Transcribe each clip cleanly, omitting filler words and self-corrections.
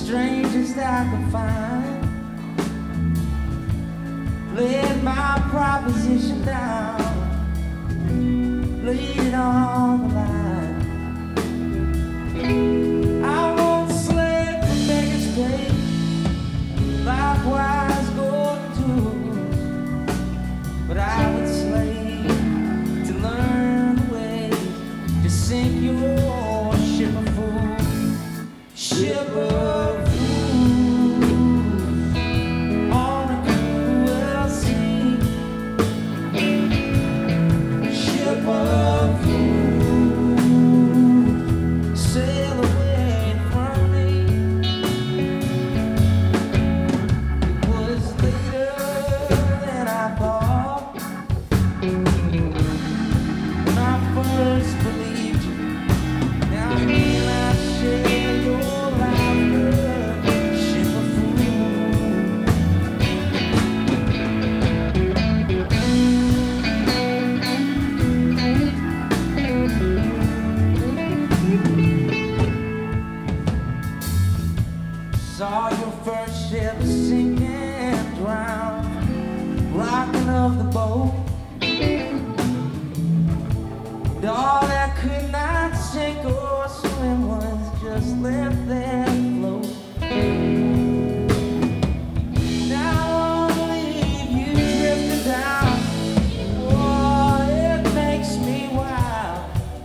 strangest I could find. Laid my proposition down, laid it on the line. I won't slave for beggars' pay, likewise golden tools, but I would slave to learn the way to sink your ship of fools, ship of saw your first ship sink and drown, rocking of the boat. And all that could not sink or swim was just left there to float. Now I leave you drifting down. Oh, it makes me wild.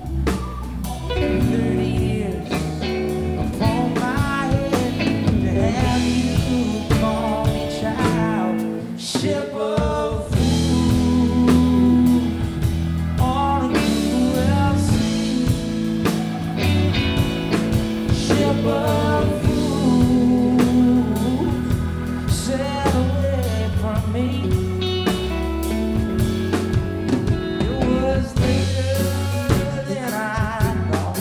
30 years upon my head to have you call me child. Ship of fools on a cruel sea. Ship of fools sail away from me. It was later than I thought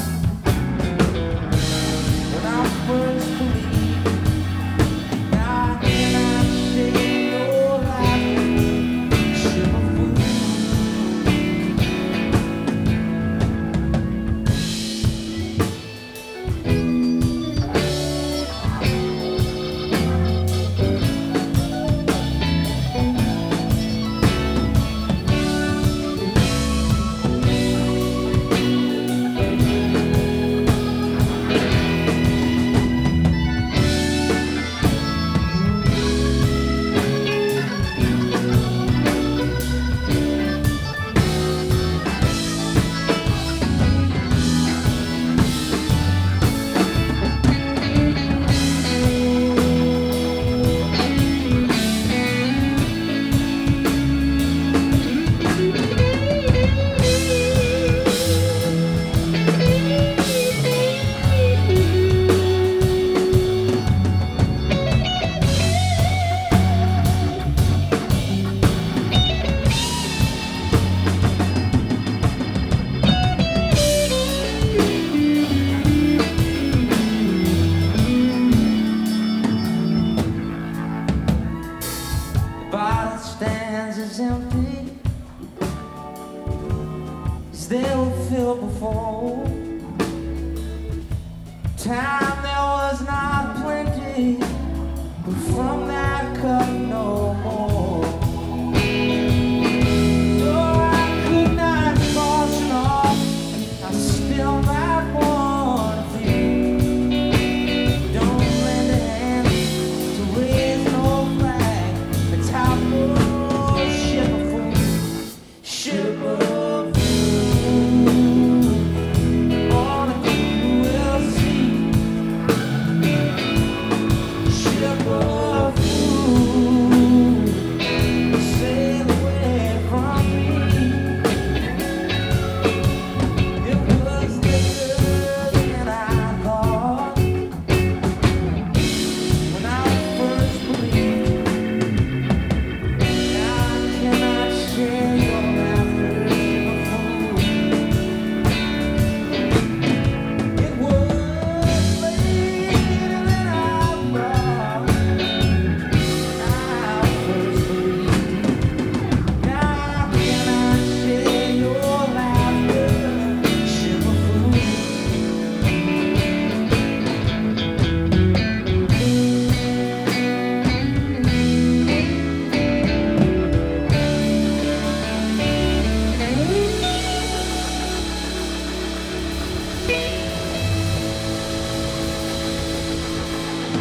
when I first believed. Now can I share your life, ship of fools?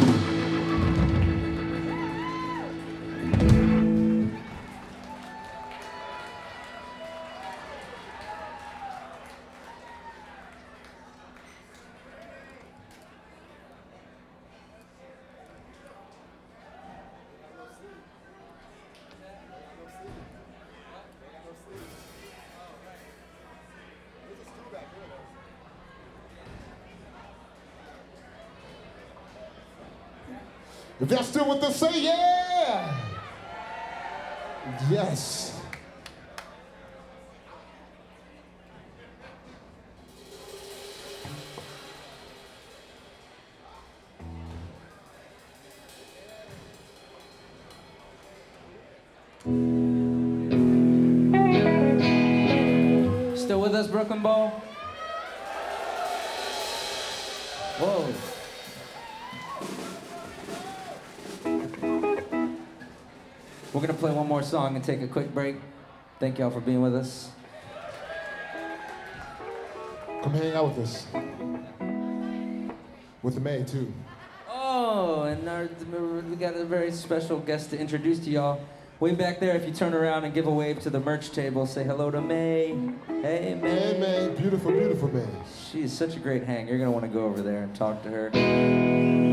If y'all still with us, say yeah! Yes. Still with us, Brooklyn Bowl? Whoa. We're gonna play one more song and take a quick break. Thank y'all for being with us. Come hang out with us. With the May, too. Oh, and we got a very special guest to introduce to y'all. Way back there, if you turn around and give a wave to the merch table, say hello to May. Hey, May. Hey, May. Beautiful, beautiful May. She's such a great hang. You're gonna want to go over there and talk to her.